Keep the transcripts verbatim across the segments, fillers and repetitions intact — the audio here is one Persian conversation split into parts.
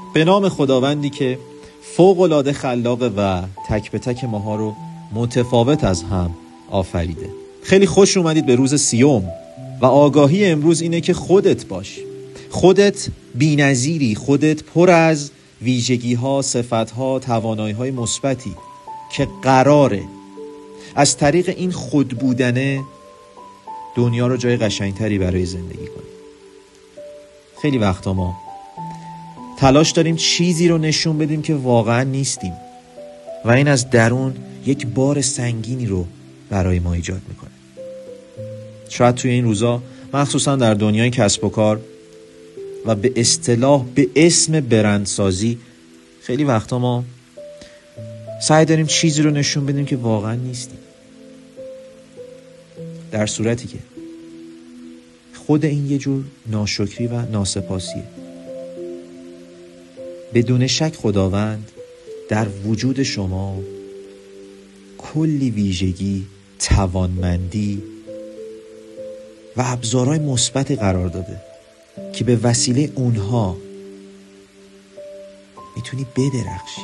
به نام خداوندی که فوق‌العاده خلاقه و تک به تک ماها رو متفاوت از هم آفریده. خیلی خوش اومدید به روز سیوم و آگاهی امروز اینه که خودت باش. خودت بی‌نظیری، خودت پر از ویژگی‌ها، صفت‌ها، توانایی‌های مثبتی که قراره از طریق این خود بودنه دنیا رو جای قشنگتری برای زندگی کنی. خیلی وقتا ما تلاش داریم چیزی رو نشون بدیم که واقعا نیستیم و این از درون یک بار سنگینی رو برای ما ایجاد میکنه. شاید توی این روزا مخصوصا در دنیای کسب و کار و به اصطلاح به اسم برندسازی خیلی وقتا ما سعی داریم چیزی رو نشون بدیم که واقعا نیستیم، در صورتی که خود این یه جور ناشکری و ناسپاسیه. بدون شک خداوند در وجود شما کلی ویژگی، توانمندی و ابزارهای مثبت قرار داده که به وسیله اونها میتونی بدرخشی.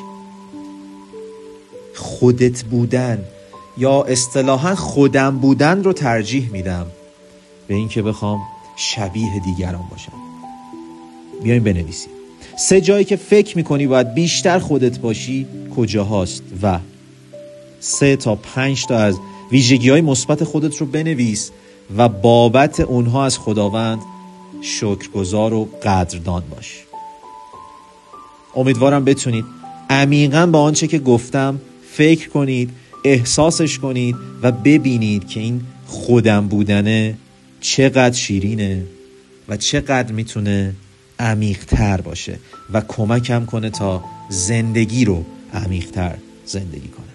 خودت بودن یا اصطلاحاً خودم بودن رو ترجیح میدم به این که بخوام شبیه دیگران باشم. بیایم بنویسیم سه جایی که فکر میکنی باید بیشتر خودت باشی کجا هاست و سه تا پنج تا از ویژگی های مثبت خودت رو بنویس و بابت اونها از خداوند شکرگزار و قدردان باش. امیدوارم بتونید عمیقاً با آنچه که گفتم فکر کنید، احساسش کنید و ببینید که این خودم بودنه چقدر شیرینه و چقدر میتونه عمیق‌تر باشه و کمکم کنه تا زندگی رو عمیق‌تر زندگی کنم.